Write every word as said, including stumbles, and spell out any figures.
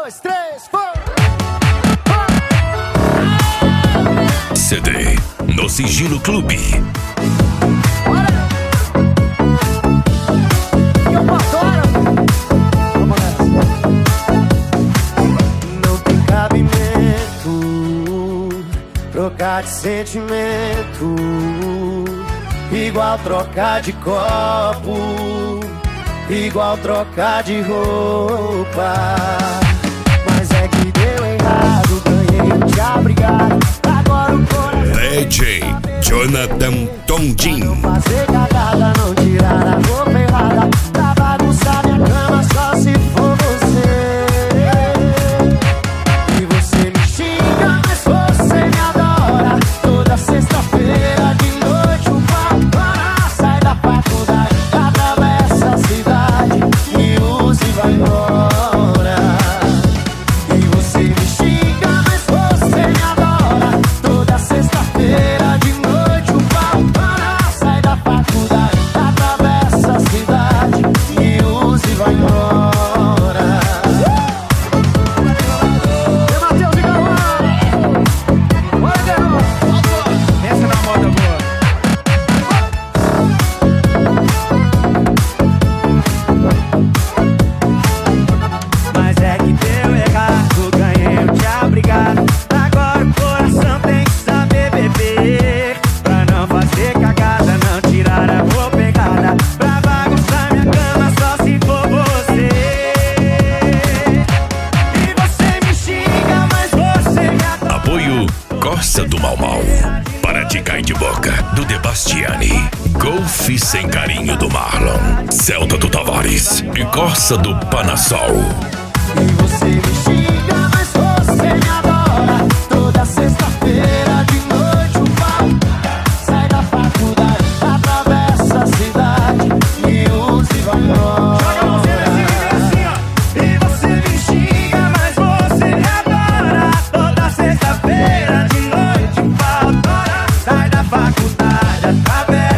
dois, três, foi! C D no Sigilo Clube. Não tem cabimento trocar de sentimento, igual trocar de copo, igual trocar de roupa. Mas é que deu errado, ganhei de abrigar. Agora o coração D J Jonathan Tondin. fazer cagada, não tirar a roupa errada, pra bagunçar minha cama só se for você. E você me xinga, mas você me adora. Toda sexta-feira de noite o papo para. Sai da faculdade, atravessa a cidade, me usa e vai embora. E você me xinga, mas você me adora. Toda sexta-feira de noite o papo para. Sai da faculdade, atravessa a cidade, me usa e vai embora. E Matheus e Galvão, bora Guerrão, essa na moda boa. Mas é que deu errado, ganhei eu te abrigado. Agora o coração tem que saber beber, pra não fazer cagada, não tirar a roupa errada, pra bagunçar minha cama só se for você. E você me xinga, mas você me adora. Apoio Costa do Mau Mau. Para de cair de boca, do Debastiani. Golfe Sem Carinho do Marlon. Celta do Tavares e Costa do Panassol. E você me xinga, mas você me adora. Toda sexta-feira de noite o papo sai da faculdade, atravessa a cidade, me usa e vai embora. Joga a mãozinha assim, ó. E você me xinga, mas você me adora. Toda sexta-feira de noite o papo sai da faculdade, atravessa